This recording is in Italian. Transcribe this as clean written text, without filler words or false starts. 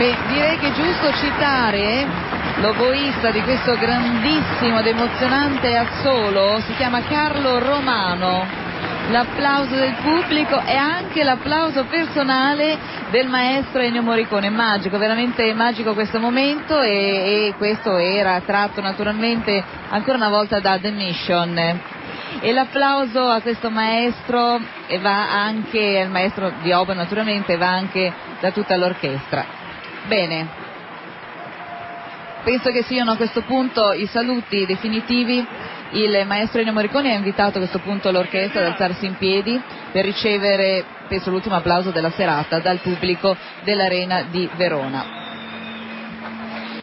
Beh, direi che è giusto citare l'oboista di questo grandissimo ed emozionante assolo, si chiama Carlo Romano. L'applauso del pubblico e anche l'applauso personale del maestro Ennio Morricone. Magico, veramente magico questo momento, e questo era tratto naturalmente ancora una volta da The Mission. E l'applauso a questo maestro va anche al maestro di opera, naturalmente, va anche da tutta l'orchestra. Bene, penso che siano a questo punto i saluti definitivi. Il maestro Ennio Morricone ha invitato a questo punto l'orchestra ad alzarsi in piedi per ricevere, penso, l'ultimo applauso della serata dal pubblico dell'Arena di Verona.